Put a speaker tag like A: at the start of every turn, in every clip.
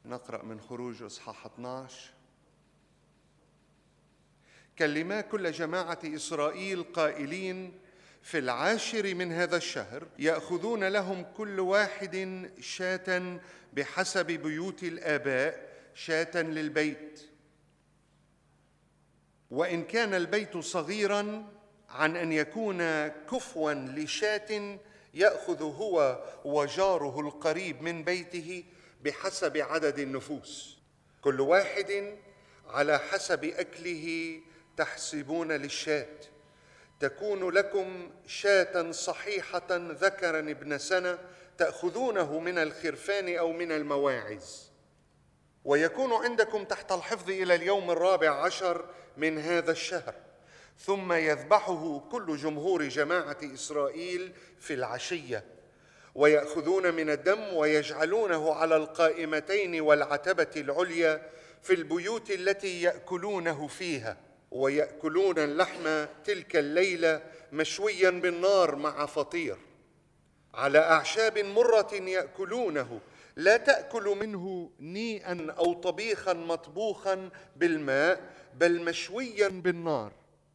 A: نقرأ من خروج إصحاح 12. كلما كل جماعة إسرائيل قائلين: في 10 من هذا الشهر يأخذون لهم كل واحد شاة بحسب بيوت الآباء، شاة للبيت، وإن كان البيت صغيراً عن أن يكون كفواً لشاة يأخذ هو وجاره القريب من بيته بحسب عدد النفوس، كل واحد على حسب أكله تحسبون للشاة. تكون لكم شاة صحيحة ذكراً ابن سنة تأخذونه من الخرفان أو من المواعز، ويكون عندكم تحت الحفظ إلى اليوم 14 من هذا الشهر، ثم يذبحه كل جمهور جماعة إسرائيل في العشية، ويأخذون من الدم ويجعلونه على القائمتين والعتبة العليا في البيوت التي يأكلونه فيها، ويأكلون اللحم تلك الليلة مشويا بالنار مع فطير على أعشاب مرة يأكلونه، لا تأكل منه نيئا أو طبيخا مطبوخا بالماء، بل مشويا بالنار،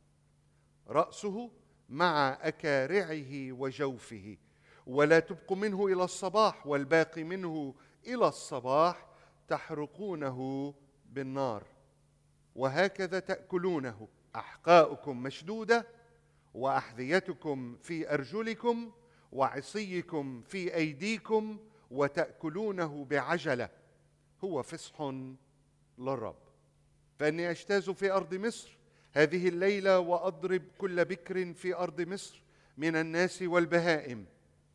A: رأسه مع أكارعه وجوفه، ولا تبق منه إلى الصباح، والباقي منه إلى الصباح تحرقونه بالنار. وهكذا تأكلونه: أحقاؤكم مشدودة، وأحذيتكم في أرجلكم، وعصيكم في أيديكم، وتأكلونه بعجلة، هو فصح للرب. فإني أجتاز في أرض مصر هذه الليلة، وأضرب كل بكر في أرض مصر من الناس والبهائم،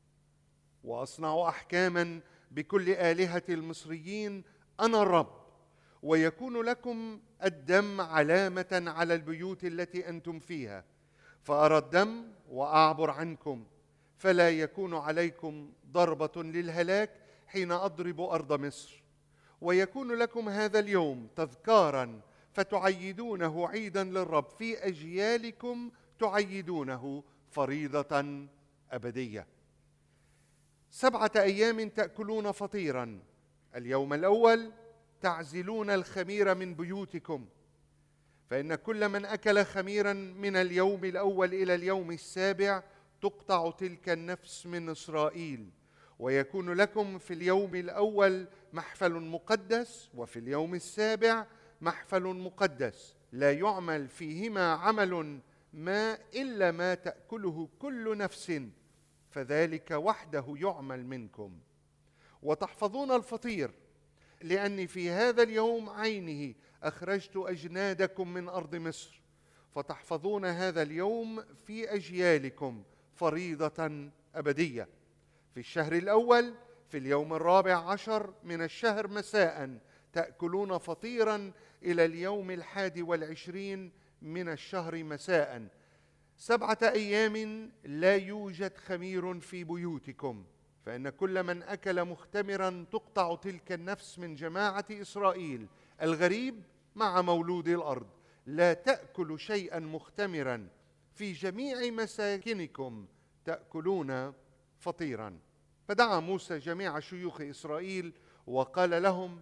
A: وأصنع أحكاما بكل آلهة المصريين، أنا الرب. ويكون لكم الدم علامة على البيوت التي أنتم فيها، فأرى الدم وأعبر عنكم، فلا يكون عليكم ضربة للهلاك حين أضرب أرض مصر. ويكون لكم هذا اليوم تذكارا، فتعيدونه عيدا للرب، في أجيالكم تعيدونه فريضة أبدية. 7 أيام تأكلون فطيرا. اليوم الأول تعزلون الخمير من بيوتكم، فإن كل من أكل خميرا من اليوم الأول إلى اليوم 7 تقطع تلك النفس من إسرائيل. ويكون لكم في اليوم الأول محفل مقدس، وفي اليوم 7 محفل مقدس، لا يعمل فيهما عمل ما إلا ما تأكله كل نفس، فذلك وحده يعمل منكم. وتحفظون الفطير، لأني في هذا اليوم عينه أخرجت أجنادكم من أرض مصر، فتحفظون هذا اليوم في أجيالكم فريضة أبدية. في الشهر الأول في اليوم 14 من الشهر مساء تأكلون فطيرا إلى اليوم 21 من الشهر مساء. 7 أيام لا يوجد خمير في بيوتكم، فإن كل من أكل مختمرا تقطع تلك النفس من جماعة إسرائيل، الغريب مع مولود الأرض. لا تأكل شيئا مختمرا، في جميع مساكنكم تأكلون فطيرا. فدعا موسى جميع شيوخ إسرائيل وقال لهم: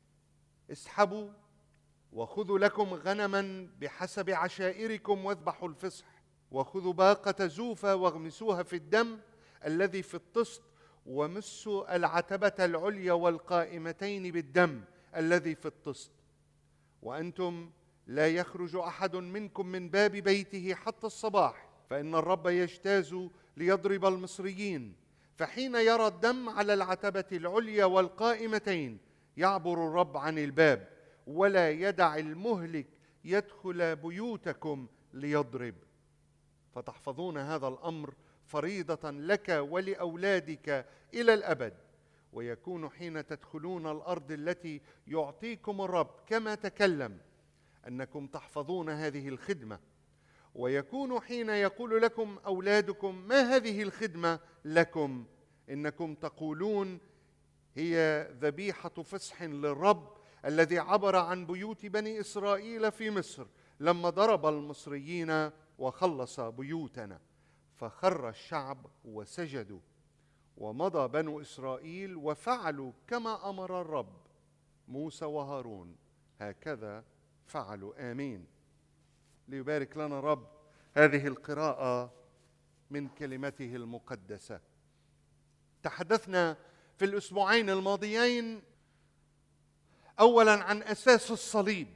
A: اسحبوا وخذوا لكم غنما بحسب عشائركم، واذبحوا الفصح، وخذوا باقة زوفة واغمسوها في الدم الذي في الطست، ومسوا العتبة العليا والقائمتين بالدم الذي في الطست. وأنتم لا يخرج أحد منكم من باب بيته حتى الصباح، فإن الرب يجتاز ليضرب المصريين. فحين يرى الدم على العتبة العليا والقائمتين يعبر الرب عن الباب، ولا يدع المهلك يدخل بيوتكم ليضرب. فتحفظون هذا الأمر فريضة لك ولأولادك إلى الأبد. ويكون حين تدخلون الأرض التي يعطيكم الرب كما تكلم أنكم تحفظون هذه الخدمة. ويكون حين يقول لكم أولادكم: ما هذه الخدمة لكم؟ إنكم تقولون: هي ذبيحة فصح للرب الذي عبر عن بيوت بني إسرائيل في مصر لما ضرب المصريين وخلص بيوتنا. فخر الشعب وسجدوا، ومضى بنو إسرائيل وفعلوا كما أمر الرب. موسى وهارون هكذا فعلوا. آمين. ليبارك لنا رب هذه القراءة من كلمته المقدسة. تحدثنا في الأسبوعين الماضيين أولا عن أساس الصليب،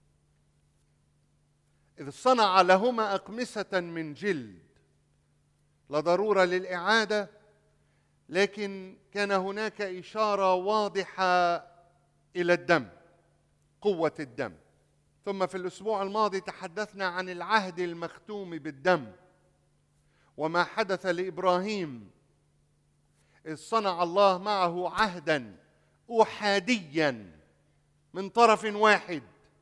A: إذ صنع لهما أقمصة من جلد، لا ضرورة للإعادة، لكن كان هناك إشارة واضحة إلى الدم، قوة الدم. ثم في الأسبوع الماضي تحدثنا عن العهد المختوم بالدم وما حدث لإبراهيم إذ صنع الله معه عهدا أحاديا من طرف واحد،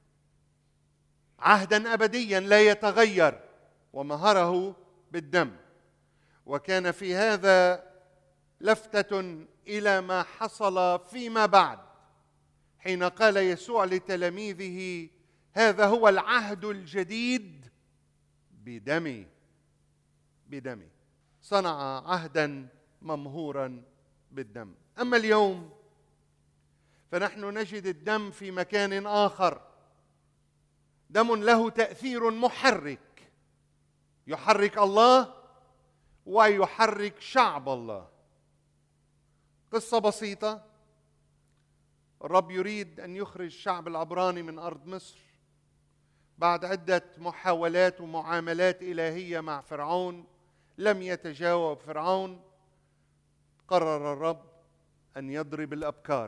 A: عهدا أبديا لا يتغير، ومهره بالدم. وكان في هذا لفتة إلى ما حصل فيما بعد، حين قال يسوع لتلاميذه: هذا هو العهد الجديد بدمي. بدمي صنع عهدا ممهورا بالدم. أما اليوم فنحن نجد الدم في مكان آخر، دم له تأثير محرك، يحرك الله ويحرك شعب الله. قصة بسيطة: الرب يريد أن يخرج الشعب العبراني من أرض مصر بعد عدة محاولات ومعاملات إلهية مع فرعون، لم يتجاوب فرعون. قرر الرب أن يضرب الأبكار،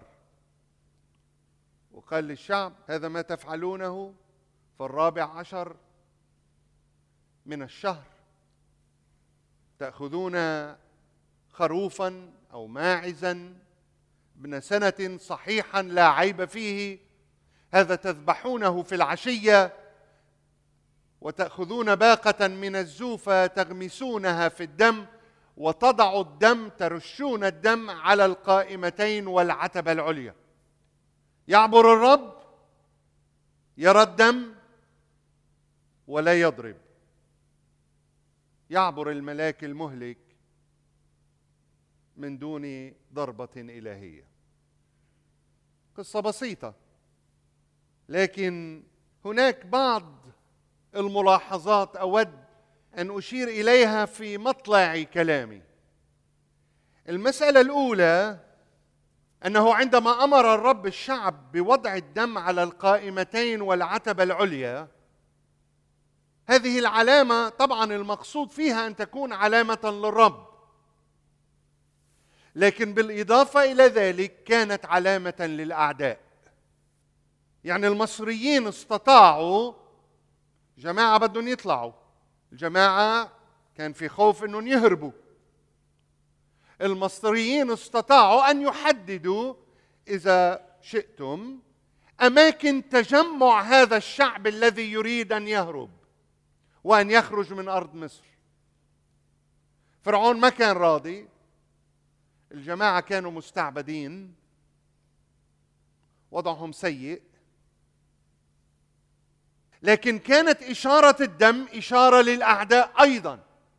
A: وقال للشعب: هذا ما تفعلونه في 14 من الشهر، تأخذون خروفا أو ماعزا ابن سنة صحيحا لا عيب فيه، هذا تذبحونه في العشية، وتأخذون باقة من الزوفة تغمسونها في الدم، وتضعوا الدم، ترشون الدم على القائمتين والعتبة العليا. يعبر الرب، يرى الدم ولا يضرب. يعبر الملاك المهلك من دون ضربة إلهية. قصة بسيطة، لكن هناك بعض الملاحظات أود أن أشير إليها في مطلع كلامي. المسألة الأولى أنه عندما أمر الرب الشعب بوضع الدم على القائمتين والعتبة العليا، هذه العلامة طبعا المقصود فيها أن تكون علامة للرب، لكن بالإضافة إلى ذلك كانت علامة للأعداء. يعني المصريين استطاعوا، جماعة بدهم يطلعوا، الجماعة كان في خوف أنهم يهربوا. المصريين استطاعوا أن يحددوا إذا شئتم أماكن تجمع هذا الشعب الذي يريد أن يهرب وأن يخرج من أرض مصر. فرعون ما كان راضي، الجماعة كانوا مستعبدين، وضعهم سيء، لكن كانت إشارة الدم إشارة للأعداء أيضا،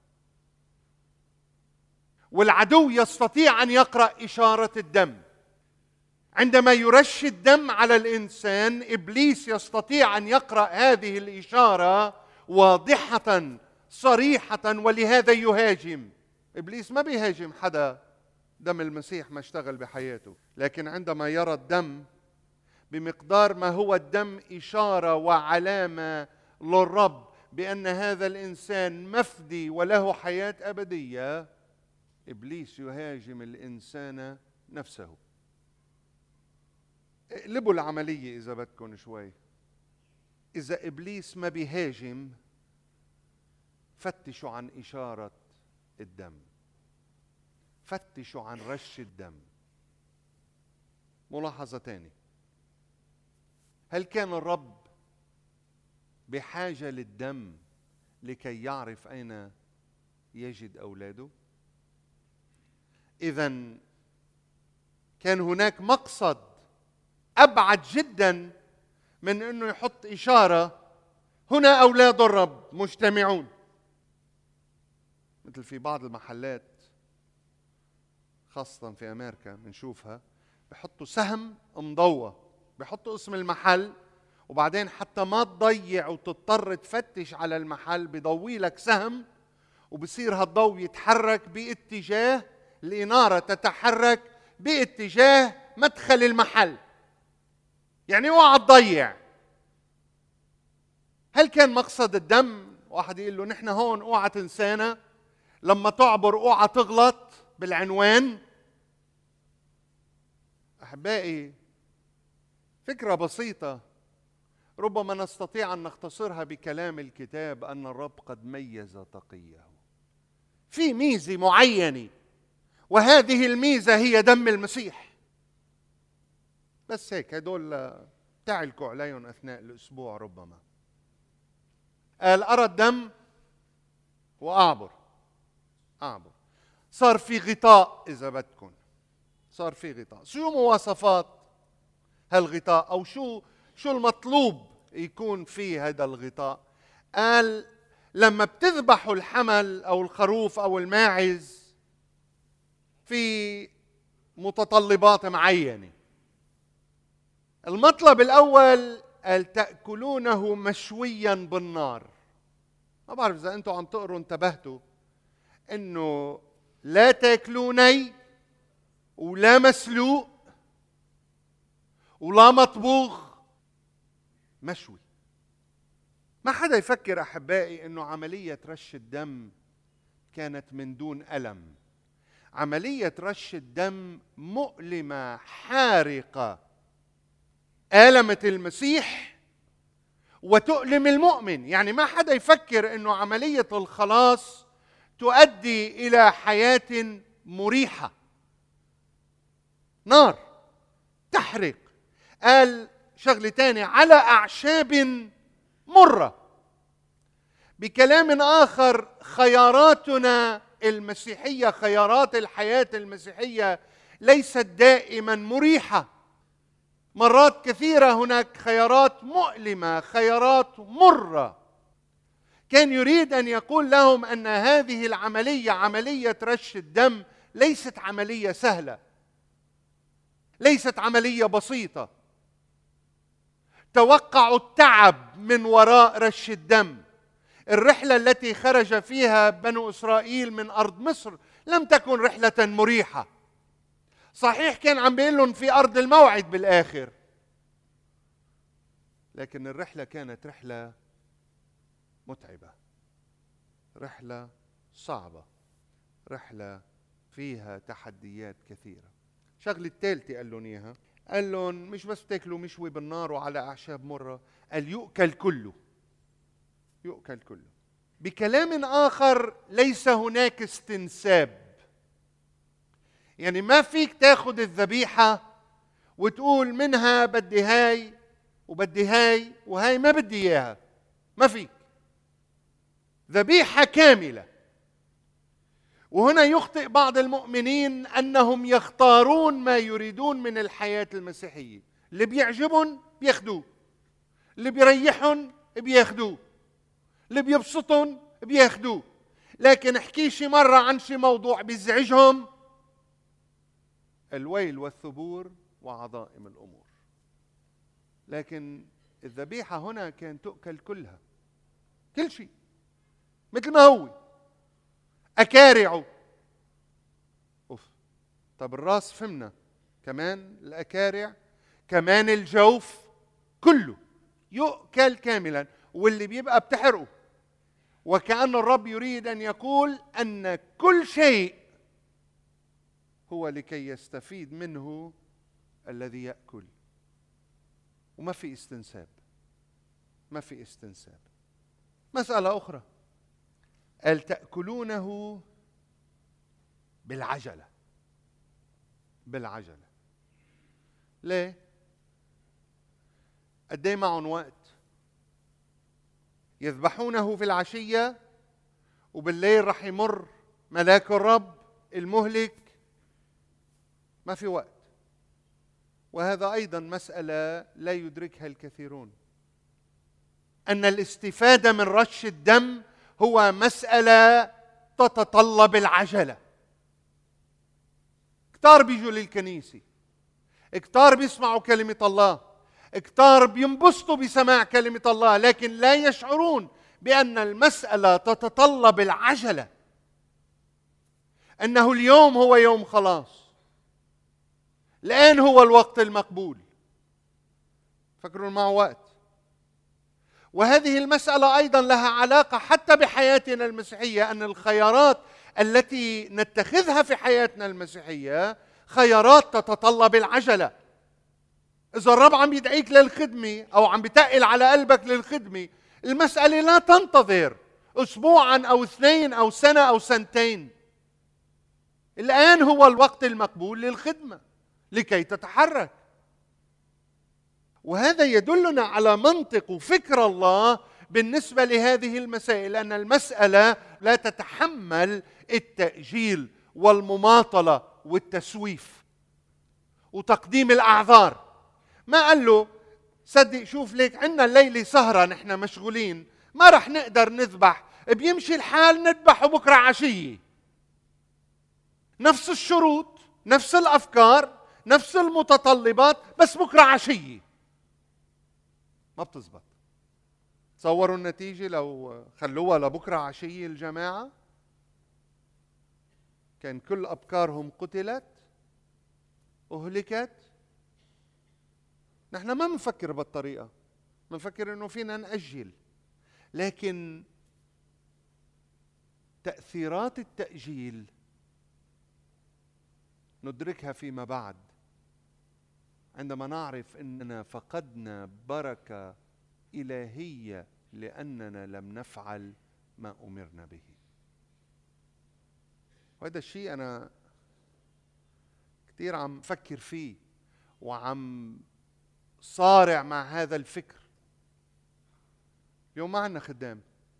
A: والعدو يستطيع أن يقرأ إشارة الدم. عندما يرش الدم على الإنسان، إبليس يستطيع أن يقرأ هذه الإشارة واضحة صريحة، ولهذا يهاجم. إبليس ما بيهاجم حدا، دم المسيح ما اشتغل بحياته، لكن عندما يرى الدم بمقدار ما هو الدم إشارة وعلامة للرب بأن هذا الإنسان مفدي وله حياة أبدية، إبليس يهاجم الإنسان نفسه. اقلبوا العملية إذا بدكم شوي. إذا إبليس ما بيهاجم، فتشوا عن إشارة الدم، فتشوا عن رش الدم. ملاحظة تانية: هل كان الرب بحاجة للدم لكي يعرف أين يجد أولاده؟ إذن كان هناك مقصد أبعد جدا من أنه يحط إشارة هنا أولاد الرب مجتمعون. مثل في بعض المحلات خاصة في أمريكا بنشوفها، بحطوا سهم مضوى بيحطوا اسم المحل، وبعدين حتى ما تضيع وتضطر تفتش على المحل بيضوي لك سهم، وبصير هالضوء يتحرك باتجاه الإنارة، تتحرك باتجاه مدخل المحل. يعني اوعى تضيع. هل كان مقصد الدم واحد يقول له نحن هون اوعى تنسانا، لما تعبر اوعى تغلط بالعنوان؟ أحبائي، فكرة بسيطة ربما نستطيع أن نختصرها بكلام الكتاب، أن الرب قد ميز تقيه في ميزة معينة، وهذه الميزة هي دم المسيح. بس هيك هدول تعلقوا عليهم أثناء الأسبوع. ربما قال أرى الدم وأعبر. صار في غطاء، إذا بدكم صار في غطاء. شو مواصفات هالغطاء، أو شو المطلوب يكون فيه هذا الغطاء؟ قال لما بتذبحوا الحمل أو الخروف أو الماعز في متطلبات معينة. المطلب الأول قال تأكلونه مشويا بالنار. ما بعرف إذا أنتم عم تقروا انتبهتوا إنه لا تاكلوني ولا مسلوق ولا مطبوخ، مشوي. ما حدا يفكر أحبائي إنه عملية رش الدم كانت من دون ألم. عملية رش الدم مؤلمة حارقة، ألمت المسيح وتؤلم المؤمن. يعني ما حدا يفكر إنه عملية الخلاص تؤدي إلى حياة مريحة. نار تحرق. قال شغلة تانية، على أعشاب مرة. بكلام آخر، خياراتنا المسيحية، خيارات الحياة المسيحية ليست دائما مريحة. مرات كثيرة هناك خيارات مؤلمة، خيارات مرة. كان يريد أن يقول لهم أن هذه العملية، عملية رش الدم، ليست عملية سهلة، ليست عملية بسيطة. توقعوا التعب من وراء رش الدم. الرحلة التي خرج فيها بنو إسرائيل من أرض مصر لم تكن رحلة مريحة. صحيح كان عم بيقول لهم في أرض الموعد بالآخر، لكن الرحلة كانت رحلة متعبة، رحلة صعبة، رحلة فيها تحديات كثيرة. شغلة الثالثة قال لهم إياها، قال لهم مش بس تاكلوا مشوي بالنار وعلى أعشاب مرة، قال يؤكل كله. يؤكل كله. بكلام آخر، ليس هناك استنساب. يعني ما فيك تاخذ الذبيحة وتقول منها بدي هاي وبدي هاي وهاي ما بدي إياها. ما فيك. ذبيحة كاملة. وهنا يخطئ بعض المؤمنين أنهم يختارون ما يريدون من الحياة المسيحية. اللي بيعجبهم بياخدوه، اللي بيريحهم بياخدوه، اللي بيبسطهم بياخدوه. لكن احكي شي مرة عن شي موضوع بيزعجهم، الويل والثبور وعظائم الأمور. لكن الذبيحة هنا كانت تؤكل كلها، كل شيء مثل ما هو. أكارعه. طب الراس فهمنا، كمان الأكارع، كمان الجوف، كله يؤكل كاملا. واللي بيبقى بتحرقه. وكأن الرب يريد أن يقول أن كل شيء هو لكي يستفيد منه الذي يأكل. وما في استنساب، ما في استنساب. مسألة أخرى، قال تأكلونه بالعجلة. بالعجلة. ليه؟ قد ايه معهم وقت؟ يذبحونه في العشية وبالليل رح يمر ملاك الرب المهلك. ما في وقت. وهذا أيضا مسألة لا يدركها الكثيرون، أن الاستفادة من رش الدم هو مسألة تتطلب العجلة. كتار بيجوا للكنيسة، كتار بيسمعوا كلمة الله، كتار بينبسطوا بسماع كلمة الله، لكن لا يشعرون بأن المسألة تتطلب العجلة، أنه اليوم هو يوم خلاص، الآن هو الوقت المقبول. فكروا معه وقت. وهذه المسألة أيضا لها علاقة حتى بحياتنا المسيحية، أن الخيارات التي نتخذها في حياتنا المسيحية خيارات تتطلب العجلة. إذا الرب عم يدعيك للخدمة أو عم بتقل على قلبك للخدمة، المسألة لا تنتظر أسبوعا أو 2 أو سنة أو سنتين. الآن هو الوقت المقبول للخدمة لكي تتحرك. وهذا يدلنا على منطق وفكر الله بالنسبة لهذه المسائل، أن المسألة لا تتحمل التأجيل والمماطلة والتسويف وتقديم الأعذار. ما قال له صدق شوف ليك عنا الليلة سهرة نحن مشغولين ما رح نقدر نذبح، بيمشي الحال نذبح بكرة عشية. نفس الشروط، نفس الأفكار، نفس المتطلبات، بس بكرة عشية. ما بتزبط. تصوروا النتيجة لو خلوها لبكرة عشية الجماعة، كان كل أبكارهم قتلت أهلكت. نحن ما بنفكر بالطريقة، بنفكر إنه فينا نأجل، لكن تأثيرات التأجيل ندركها فيما بعد عندما نعرف أننا فقدنا بركة إلهية لأننا لم نفعل ما أمرنا به. وهذا الشيء أنا كثير عم فكر فيه وعم صارع مع هذا الفكر. اليوم ما عندنا خدام.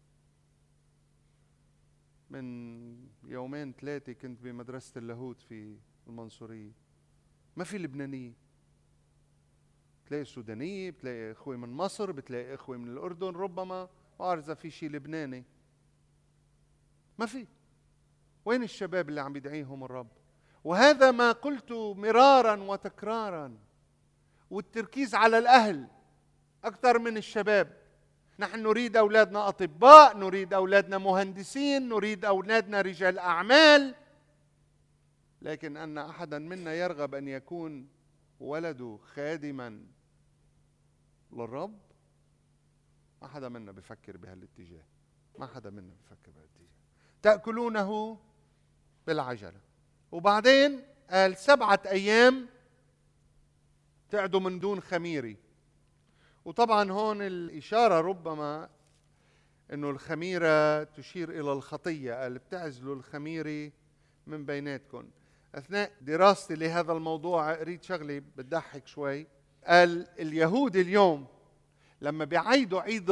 A: من 2-3 كنت بمدرسة اللاهوت في المنصورية، ما في لبنانية. بتلاقي سودانية، بتلاقي اخوة من مصر، بتلاقي اخوة من الأردن، ربما ما بعرف إذا في شيء لبناني. ما في. وين الشباب اللي عم يدعيهم الرب؟ وهذا ما قلت مرارا وتكرارا، والتركيز على الأهل أكثر من الشباب. نحن نريد أولادنا أطباء، نريد أولادنا مهندسين، نريد أولادنا رجال أعمال، لكن أن أحدا منا يرغب أن يكون ولده خادما للرب؟ ما حدا منا بفكر بهالاتجاه، ما حدا منا بفكر بهالاتجاه. تأكلونه بالعجلة. وبعدين قال 7 أيام تعدوا من دون خميري. وطبعا هون الإشارة ربما أنه الخميرة تشير إلى الخطية. قال بتعزلوا الخميرة من بيناتكم. أثناء دراستي لهذا الموضوع قريت شغلة بتضحك شوي. قال اليهود اليوم لما بيعيدوا عيد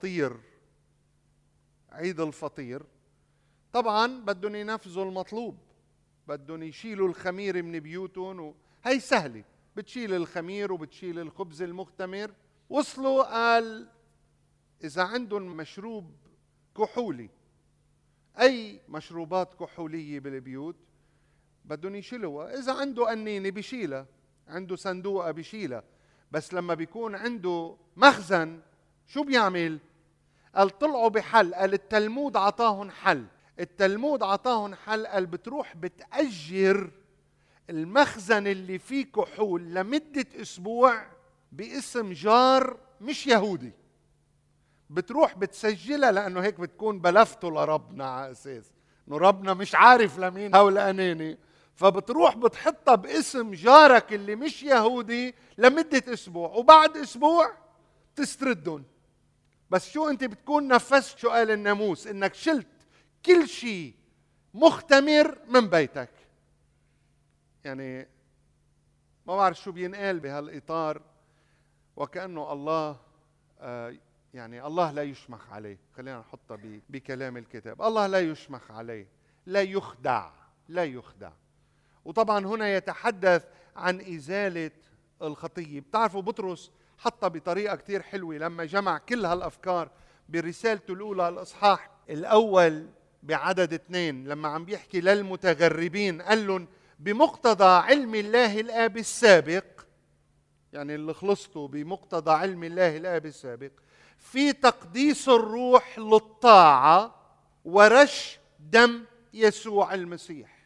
A: الفطير طبعا بدهم ينفذوا المطلوب، بدهم يشيلوا الخمير من بيوتهم، هي سهلة، بتشيل الخمير وبتشيل الخبز المختمر. وصلوا قال إذا عندهم مشروب كحولي، أي مشروبات كحولية بالبيوت بدهم يشيلوها. إذا عنده قنينة بيشيلها، عنده صندوقة بيشيلها، بس لما بيكون عنده مخزن شو بيعمل؟ قال طلعوا بحل. قال التلمود عطاهم حل. قال بتروح بتأجر المخزن اللي فيه كحول لمدة أسبوع باسم جار مش يهودي. بتروح بتسجلها، لأنه هيك بتكون بلفته لربنا على أساس إنه ربنا مش عارف لمين هول أناني، فبتروح بتحطها باسم جارك اللي مش يهودي لمدة أسبوع، وبعد أسبوع تستردهم. بس شو أنت بتكون نفذت شو قال الناموس؟ إنك شلت كل شيء مختمر من بيتك. يعني ما بعرف شو بينقال بهالإطار، وكأنه الله يعني الله لا يشمخ عليه. خلينا نحطها بكلام الكتاب، الله لا يشمخ عليه، لا يخدع. وطبعا هنا يتحدث عن إزالة الخطية. بتعرفوا بطرس حطها بطريقة كتير حلوة لما جمع كل هالأفكار برسالته الأولى الإصحاح الأول بعدد 2، لما عم بيحكي للمتغربين قال لهم بمقتضى علم الله الآب السابق. يعني اللي خلصتوا بمقتضى علم الله الآب السابق، في تقديس الروح للطاعة ورش دم يسوع المسيح.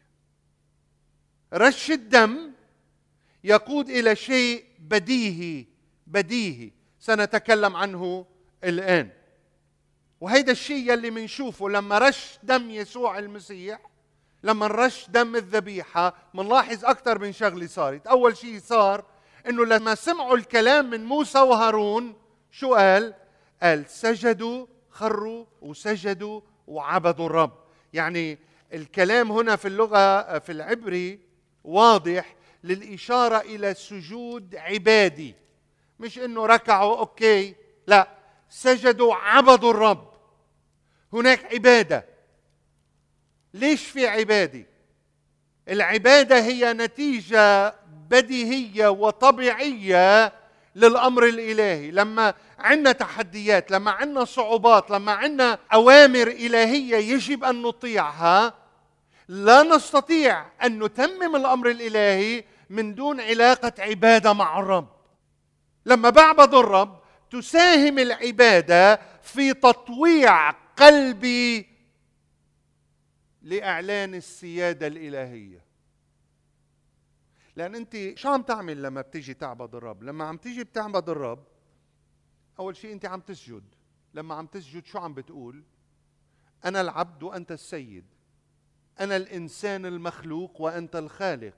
A: رش الدم يقود إلى شيء بديهي سنتكلم عنه الآن. وهيدا الشيء يلي منشوفه لما رش دم يسوع المسيح، لما نرش دم الذبيحة، منلاحظ أكثر من شغلة صارت. أول شيء صار إنه لما سمعوا الكلام من موسى وهارون شو قال سجدوا، خروا وسجدوا وعبدوا الرب. يعني الكلام هنا في اللغة في العبري واضح للإشارة إلى سجود عبادي، مش إنه ركعوا أوكي، لا، سجدوا عبدوا الرب. هناك عبادة. ليش في عبادة؟ العبادة هي نتيجة بديهية وطبيعية للأمر الإلهي. لما عندنا تحديات، لما عندنا صعوبات، لما عندنا أوامر إلهية يجب أن نطيعها، لا نستطيع أن نتمم الأمر الإلهي من دون علاقة عبادة مع الرب. لما بعبد الرب تساهم العبادة في تطويع قلبي لإعلان السيادة الإلهية. لأن أنت شو عم تعمل لما بتيجي تعبد الرب؟ لما عم تيجي بتعبد الرب، أول شيء أنت عم تسجد. لما عم تسجد شو عم بتقول؟ أنا العبد وأنت السيد، أنا الإنسان المخلوق وأنت الخالق.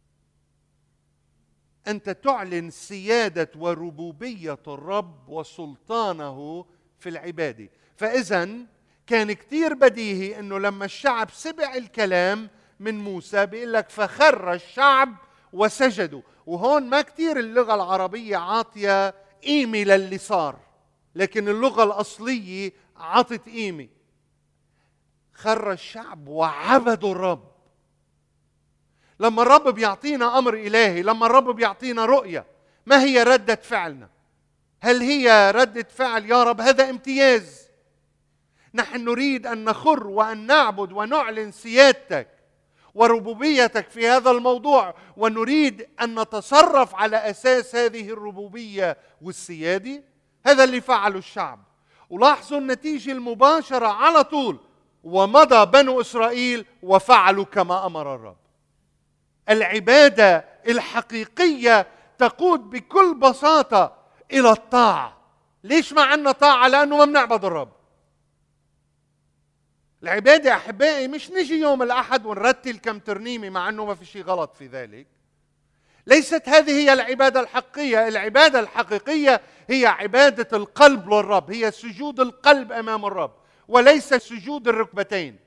A: أنت تعلن سيادة وربوبية الرب وسلطانه في العبادة. فإذن كان كتير بديهي أنه لما الشعب سمع الكلام من موسى بيقول لك فخر الشعب وسجدوا. وهون ما كتير اللغة العربية عاطية قيمة للي صار، لكن اللغة الأصلية عطت قيمة. خر الشعب وعبدوا الرب. لما الرب بيعطينا أمر إلهي، لما الرب بيعطينا رؤية، ما هي ردة فعلنا؟ هل هي ردة فعل يا رب هذا امتياز، نحن نريد أن نخر وأن نعبد ونعلن سيادتك وربوبيتك في هذا الموضوع، ونريد أن نتصرف على أساس هذه الربوبية والسيادة؟ هذا اللي فعله الشعب. ولاحظوا النتيجة المباشرة على طول، ومضى بنو إسرائيل وفعلوا كما أمر الرب. العبادة الحقيقية تقود بكل بساطة إلى الطاعة. ليش ما عندنا طاعة؟ لأنه ما بنعبد الرب. العبادة أحبائي مش نجي يوم الأحد ونرتل كم ترنيمة، مع أنه ما في شيء غلط في ذلك. ليست هذه هي العبادة الحقيقية. العبادة الحقيقية هي عبادة القلب للرب، هي سجود القلب أمام الرب وليس سجود الركبتين.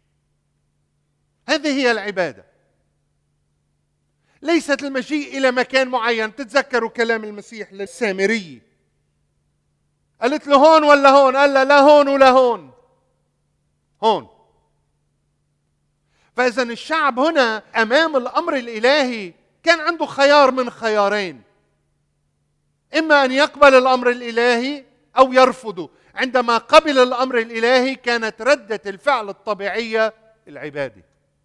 A: هذه هي العبادة، ليست المجيء إلى مكان معين. تتذكروا كلام المسيح للسامرية، قالت له هون ولا هون؟ قال لا، لا هون ولا هون، هون. فإذا الشعب هنا أمام الأمر الإلهي كان عنده خيار من خيارين، إما أن يقبل الأمر الإلهي أو يرفضه. عندما قبل الأمر الإلهي كانت ردة الفعل الطبيعية العبادة.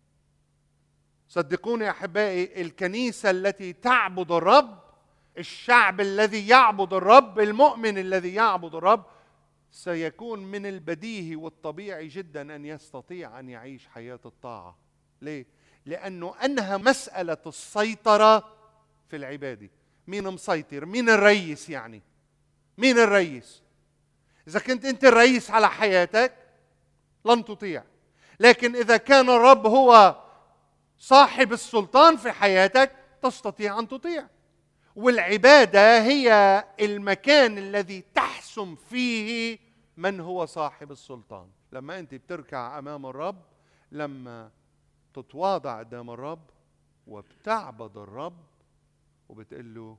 A: صدقوني أحبائي، الكنيسة التي تعبد الرب، الشعب الذي يعبد الرب، المؤمن الذي يعبد الرب، سيكون من البديهي والطبيعي جدا أن يستطيع أن يعيش حياة الطاعة. ليه؟ لأنه أنها مسألة السيطرة في العبادة. مين مسيطر؟ مين الرئيس؟ يعني مين الرئيس؟ إذا كنت أنت الرئيس على حياتك لن تطيع، لكن إذا كان الرب هو صاحب السلطان في حياتك تستطيع أن تطيع. والعبادة هي المكان الذي تحسم فيه من هو صاحب السلطان. لما أنت بتركع أمام الرب، لما تتواضع قدام الرب وبتعبد الرب وبتقول له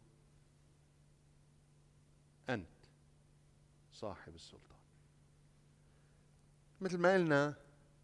A: أنت صاحب السلطان. مثل ما قلنا،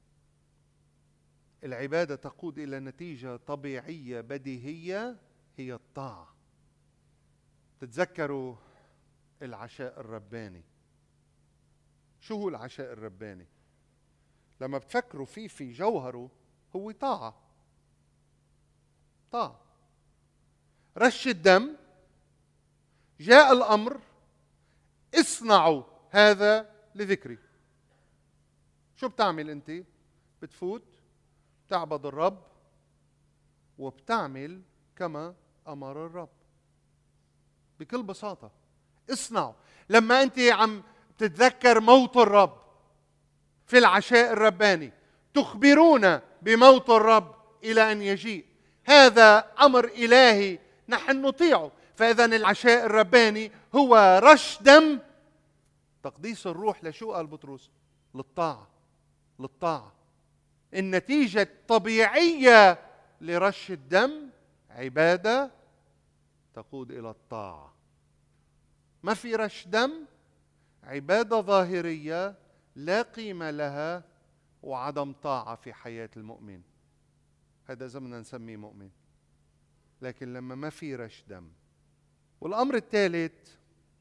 A: العبادة تقود إلى نتيجة طبيعية بديهية، هي الطاعة. تتذكروا العشاء الرباني. شو هو العشاء الرباني؟ لما بتفكروا فيه في جوهره هو طاعة. رش الدم جاء الأمر اصنعوا هذا لذكري. شو بتعمل أنت؟ بتفوت بتعبد الرب وبتعمل كما أمر الرب بكل بساطة. اصنعوا. لما أنت عم تتذكر موت الرب في العشاء الرباني تخبرونا بموت الرب إلى أن يجيء، هذا أمر إلهي نحن نطيعه. فإذا العشاء الرباني هو رش دم، تقديس الروح. لشو قال بطرس؟ للطاعة. للطاعة. النتيجة الطبيعية لرش الدم عبادة تقود إلى الطاعة. ما في رش دم، عبادة ظاهرية لا قيمة لها وعدم طاعة في حياة المؤمن. هذا إذا بدنا نسميه مؤمن. لكن لما ما في رش دم. والأمر الثالث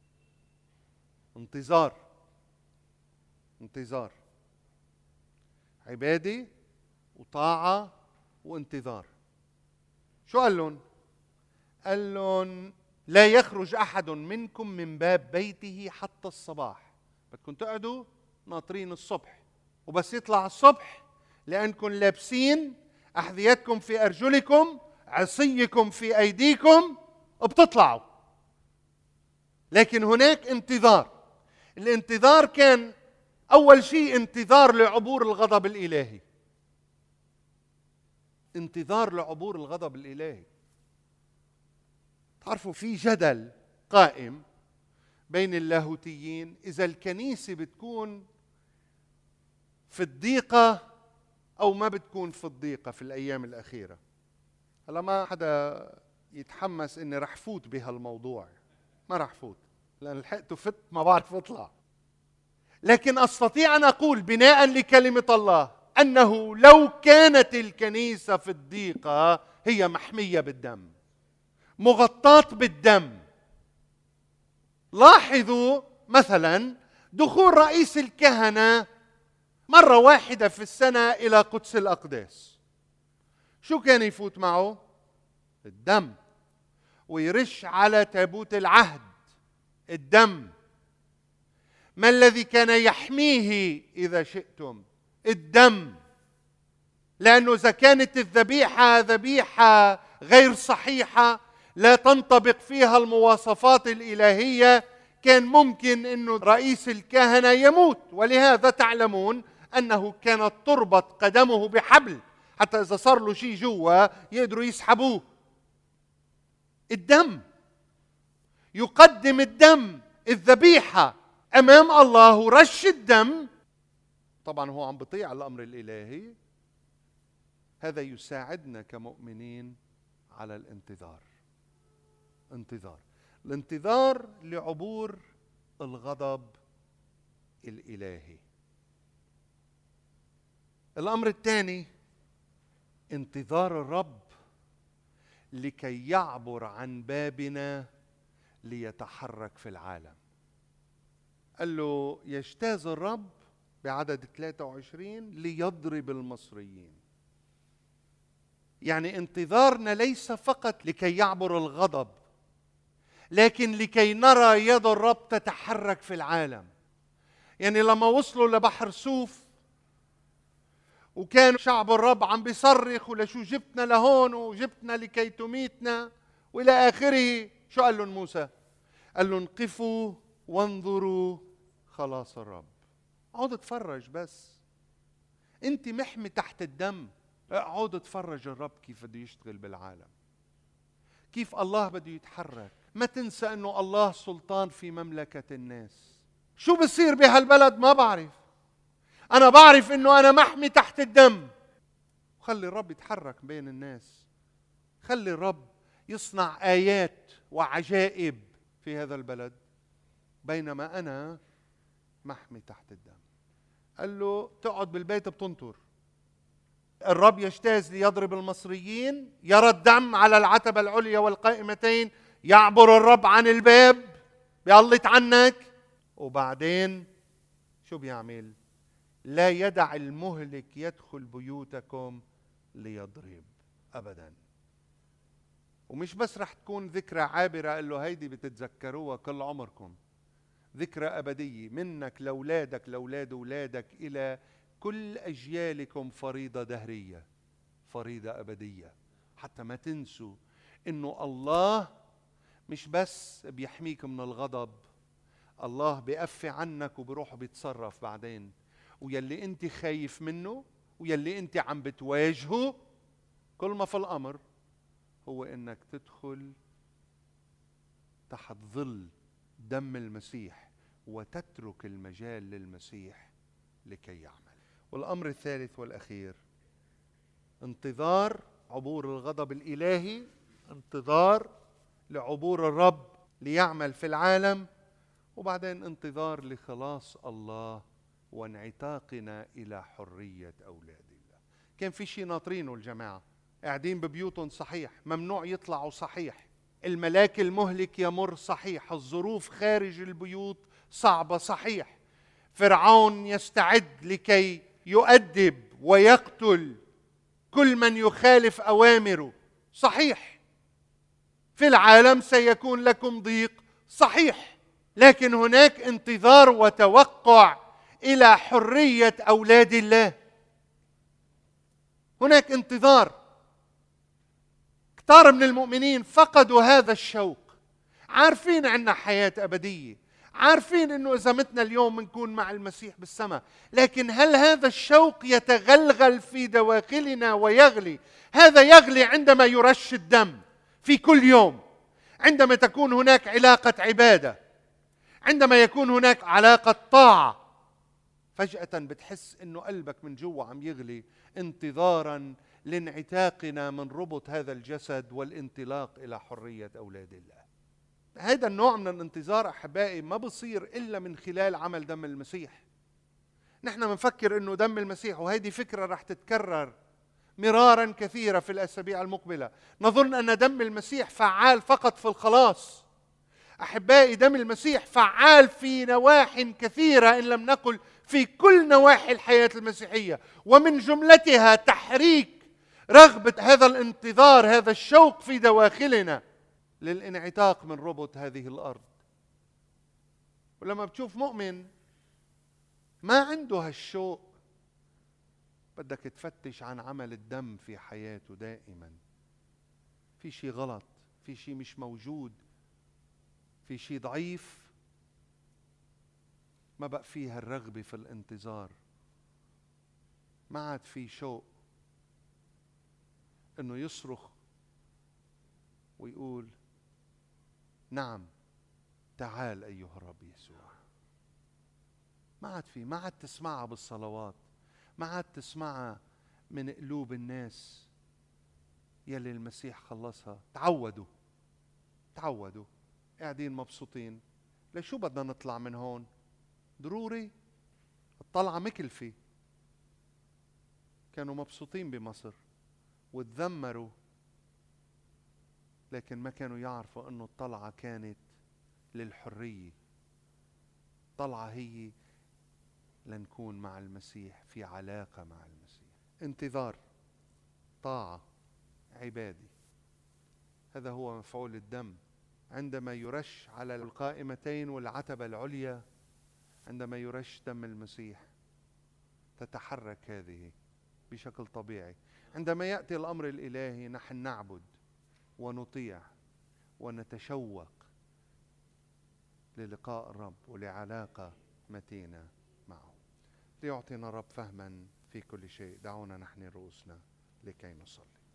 A: انتظار. انتظار. عبادة وطاعة وانتظار. شو قال لهم؟ قال لهم لا يخرج أحد منكم من باب بيته حتى الصباح. بدكم تقعدوا ناطرين الصبح، وبس يطلع الصبح لأنكم لابسين أحذيتكم في أرجلكم، عصيكم في أيديكم، بتطلعوا. لكن هناك انتظار. الانتظار كان أول شيء انتظار لعبور الغضب الإلهي. انتظار لعبور الغضب الإلهي. تعرفوا في جدل قائم بين اللاهوتيين إذا الكنيسة بتكون في الضيقة أو ما بتكون في الضيقة في الأيام الأخيرة. هلا ما حدا يتحمس إني رح فوت بهالموضوع، ما رح فوت لأن لحقت فت ما بعرف أطلع. لكن أستطيع أن أقول بناء لكلمة الله أنه لو كانت الكنيسة في الضيقة هي محمية بالدم، مغطاة بالدم. لاحظوا مثلا دخول رئيس الكهنة مرة واحدة في السنة إلى قدس الأقداس، شو كان يفوت معه؟ الدم. ويرش على تابوت العهد الدم. ما الذي كان يحميه إذا شئتم؟ الدم. لأنه إذا كانت الذبيحة ذبيحة غير صحيحة لا تنطبق فيها المواصفات الإلهية، كان ممكن أنه رئيس الكهنة يموت. ولهذا تعلمون أنه كانت تربط قدمه بحبل حتى إذا صار له شيء جوا يقدروا يسحبوه. الدم. يقدم الدم الذبيحة أمام الله ورش الدم. طبعا هو عم بيطيع الأمر الإلهي. هذا يساعدنا كمؤمنين على الانتظار. انتظار. الانتظار لعبور الغضب الإلهي. الأمر الثاني انتظار الرب لكي يعبر عن بابنا ليتحرك في العالم. قال له يجتاز الرب بعدد 23 ليضرب المصريين. يعني انتظارنا ليس فقط لكي يعبر الغضب، لكن لكي نرى يد الرب تتحرك في العالم. يعني لما وصلوا لبحر سوف وكان شعب الرب عم بيصرخ ولشو جبتنا لهون وجبتنا لكي تميتنا والى اخره، شو قال لهم موسى؟ قال لهم قفوا وانظروا خلاص الرب. اقعد اتفرج بس، انت محمي تحت الدم. اقعد اتفرج الرب كيف بده يشتغل بالعالم، كيف الله بده يتحرك. ما تنسى انه الله سلطان في مملكة الناس. شو بصير بهالبلد ما بعرف، انا بعرف انه انا محمي تحت الدم. خلي الرب يتحرك بين الناس، خلي الرب يصنع آيات وعجائب في هذا البلد بينما انا محمي تحت الدم. قال له تقعد بالبيت بتنطر. الرب يجتاز ليضرب المصريين، يرى الدم على العتبة العليا والقائمتين، يعبر الرب عن الباب بيقلط عنك، وبعدين شو بيعمل؟ لا يدع المهلك يدخل بيوتكم ليضرب أبدا. ومش بس رح تكون ذكرى عابرة، قال له هيدي بتتذكروها كل عمركم، ذكرى أبدية منك لأولادك لأولاد أولادك إلى كل أجيالكم، فريضة دهرية، فريضة أبدية. حتى ما تنسوا إنه الله مش بس بيحميك من الغضب، الله بيقفي عنك وبروح بيتصرف بعدين. ويلي انت خايف منه ويلي انت عم بتواجهه، كل ما في الأمر هو انك تدخل تحت ظل دم المسيح وتترك المجال للمسيح لكي يعمل. والأمر الثالث والأخير، انتظار عبور الغضب الإلهي، انتظار لعبور الرب ليعمل في العالم، وبعدين انتظار لخلاص الله وانعتاقنا إلى حرية أولاد الله. كان في شيء ناطرينه الجماعة، قاعدين ببيوتهم صحيح، ممنوع يطلعوا صحيح، الملاك المهلك يمر صحيح، الظروف خارج البيوت صعبة صحيح، فرعون يستعد لكي يؤدب ويقتل كل من يخالف أوامره صحيح، في العالم سيكون لكم ضيق صحيح، لكن هناك انتظار وتوقع إلى حرية أولاد الله. هناك انتظار. كثار من المؤمنين فقدوا هذا الشوق. عارفين عنا حياة أبدية، عارفين أنه إذا متنا اليوم بنكون مع المسيح بالسماء، لكن هل هذا الشوق يتغلغل في دواخلنا ويغلي؟ هذا يغلي عندما يرش الدم في كل يوم، عندما تكون هناك علاقة عبادة، عندما يكون هناك علاقة طاعة، فجأة بتحس أنه قلبك من جوا عم يغلي، انتظارا لانعتاقنا من ربط هذا الجسد والانطلاق إلى حرية أولاد الله. هذا النوع من الانتظار أحبائي ما بصير إلا من خلال عمل دم المسيح. نحن بنفكر أنه دم المسيح، وهذه فكرة رح تتكرر مرارا كثيرة في الأسابيع المقبلة، نظن أن دم المسيح فعال فقط في الخلاص. أحبائي، دم المسيح فعال في نواح كثيرة، إن لم نقل في كل نواحي الحياة المسيحية، ومن جملتها تحريك رغبة هذا الانتظار، هذا الشوق في دواخلنا للانعتاق من ربط هذه الأرض. ولما بتشوف مؤمن ما عنده هالشوق، بدك تفتش عن عمل الدم في حياته دائما. في شيء غلط، في شيء مش موجود، في شيء ضعيف، ما بقى فيها الرغبة في الانتظار، ما عاد في شوق انه يصرخ ويقول نعم تعال ايها الرب يسوع. ما عاد تسمعها بالصلوات، ما عاد تسمعها من قلوب الناس يلي المسيح خلصها. تعودوا قاعدين مبسوطين. لشو بدنا نطلع من هون؟ ضروري الطلعة مكلفة. كانوا مبسوطين بمصر وتذمروا، لكن ما كانوا يعرفوا أنه الطلعة كانت للحرية. الطلعة هي لنكون مع المسيح، في علاقة مع المسيح. انتظار، طاعة، عبادة، هذا هو مفعول الدم عندما يرش على القائمتين والعتبة العليا. عندما يرش دم المسيح تتحرك هذه بشكل طبيعي. عندما يأتي الأمر الإلهي نحن نعبد ونطيع ونتشوق للقاء الرب ولعلاقة متينة معه. ليعطينا الرب فهما في كل شيء. دعونا نحن رؤوسنا لكي نصلي.